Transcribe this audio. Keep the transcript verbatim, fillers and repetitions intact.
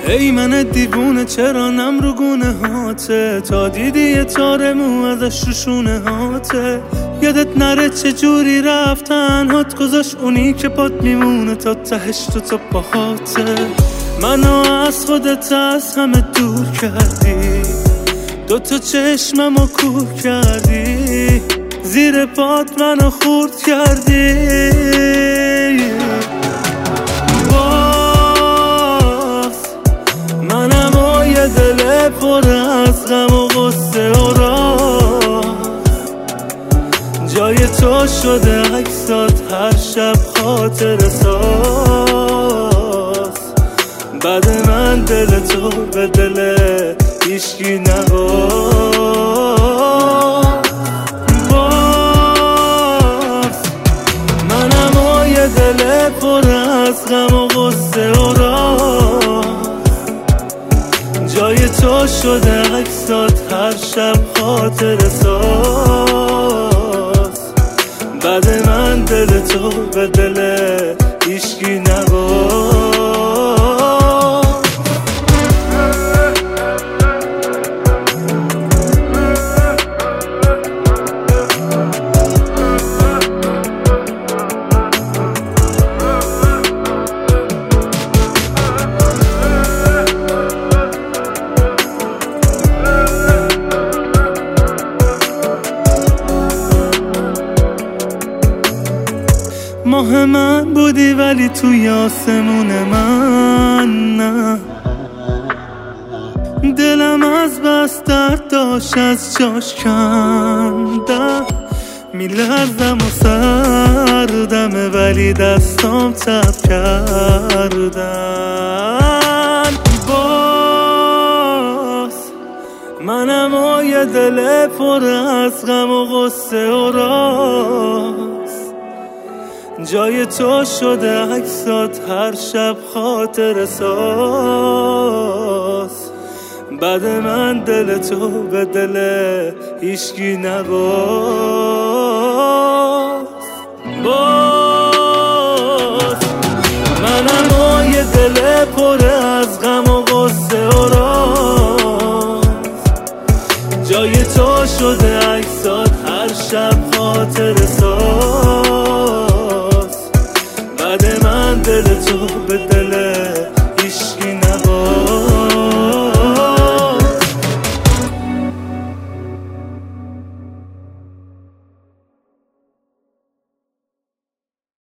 ای من دیوونه چرا نم رو گونه هاته، تا دیدی یه تار مو ازش رو شونه هاته. یادت نره چه جوری رفتن هات گذاشت اونی که پات میمونه تا تهش تو تا پاهاته. منو از خودت از همه دور کردی، دوتا چشممو کور کردی، زیر پات منو خورد کردی. باز منم و یه دل پر از غم و غصه و راز، جای تو شده عکسات هر شب خاطر ساز. بعد من دل تو به دل هیچکی نباز. باز منم و یه دل پر از غم و غصه و راز، جای تو شده عکسات هر شب خاطر ساز. بعد من دل تو به دل هیچکی نباز. ماه من بودی ولی توی آسمون من نه، دلم از بس درد داشت از جاش کنده. میلرزم و سردمه ولی دستام تب کردن. باز منم و یه دل پر از غم و غصه و راز، جای تو شده عکسات هر شب خاطر ساز. بعد من دل تو به دل هیچکی نباز.